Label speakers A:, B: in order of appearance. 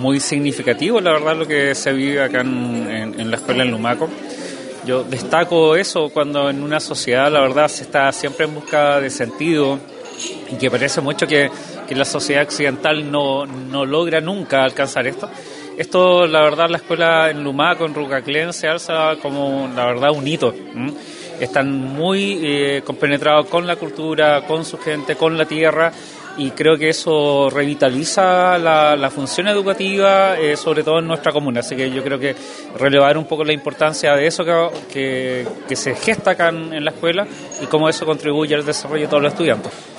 A: muy significativo, la verdad, lo que se vive acá en la escuela en Lumaco. Yo destaco eso cuando en una sociedad, la verdad, se está siempre en busca de sentido y que parece mucho que la sociedad occidental no logra nunca alcanzar esto. Esto, la verdad, la escuela en Lumaco, en Rucaclén, se alza como, la verdad, un hito. Están muy compenetrados con la cultura, con su gente, con la tierra, y creo que eso revitaliza la función educativa, sobre todo en nuestra comuna. Así que yo creo que relevar un poco la importancia de eso que se gesta acá en la escuela y cómo eso contribuye al desarrollo de todos los estudiantes.